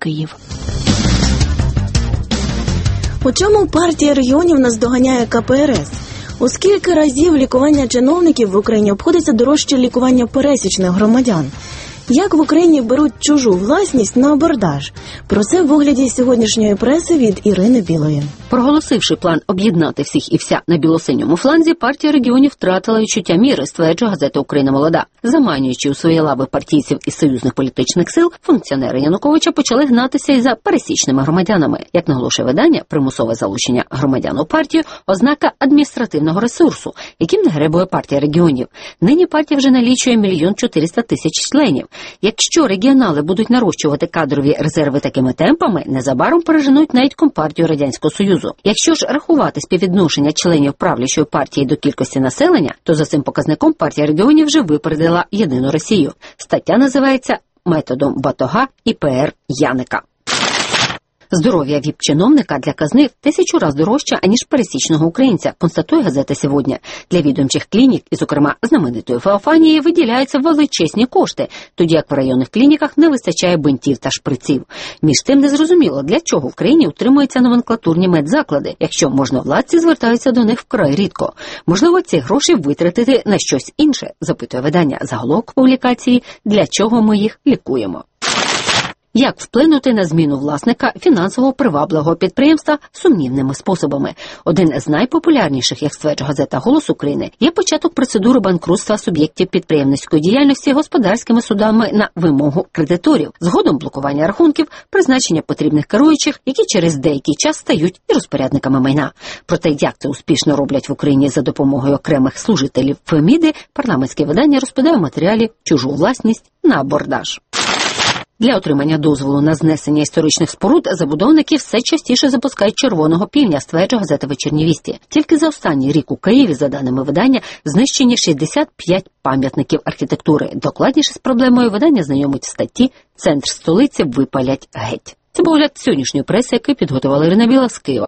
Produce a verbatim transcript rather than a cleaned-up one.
Київ. У чому партія регіонів наздоганяє ка пе ер ес? У скільки разів лікування чиновників в Україні обходиться дорожче лікування пересічних громадян? Як в Україні беруть чужу власність на абордаж? Про це в огляді сьогоднішньої преси від Ірини Білої. Проголосивши план об'єднати всіх і вся на білосиньому фланзі, партія регіонів втратила відчуття міри, стверджує газета «Україна молода». Заманюючи у свої лави партійців із союзних політичних сил, функціонери Януковича почали гнатися і за пересічними громадянами. Як наголошує видання, примусове залучення громадян у партію – ознака адміністративного ресурсу, яким не гребує партія регіонів. Нині партія вже налічує мільйон чотириста тисяч членів. Якщо регіонали будуть нарощувати кадрові резерви такими темпами, незабаром переженуть навіть Компартію Радянського Союзу. Якщо ж рахувати співвідношення членів правлячої партії до кількості населення, то за цим показником партія регіонів вже випередила єдину Росію. Стаття називається «Методом батога і пе ер Яника». Здоров'я віп-чиновника для казни в тисячу раз дорожче, аніж пересічного українця, констатує газета «Сьогодні». Для відомчих клінік, і, зокрема, знаменитої Феофанії, виділяються величезні кошти, тоді як в районних клініках не вистачає бинтів та шприців. Між тим незрозуміло, для чого в країні утримуються номенклатурні медзаклади, якщо можновладці звертаються до них вкрай рідко. Можливо, ці гроші витратити на щось інше, запитує видання. Заголовок публікації «Для чого ми їх лікуємо?». Як вплинути на зміну власника фінансово привабливого підприємства сумнівними способами? Один з найпопулярніших, як стверджує газета «Голос України», є початок процедури банкрутства суб'єктів підприємницької діяльності господарськими судами на вимогу кредиторів, згодом блокування рахунків, призначення потрібних керуючих, які через деякий час стають і розпорядниками майна. Проте, як це успішно роблять в Україні за допомогою окремих служителів Феміди, парламентське видання розповідає в матеріалі «Чужу власність на абордаж». Для отримання дозволу на знесення історичних споруд забудовники все частіше запускають червоного півня, стверджує газета «Вечірні вісті». Тільки за останній рік у Києві, за даними видання, знищені шістдесят п'ять пам'ятників архітектури. Докладніше з проблемою видання знайомить в статті «Центр столиці випалять геть». Це був огляд сьогоднішньої преси, який підготувала Ірина Біла з Києва.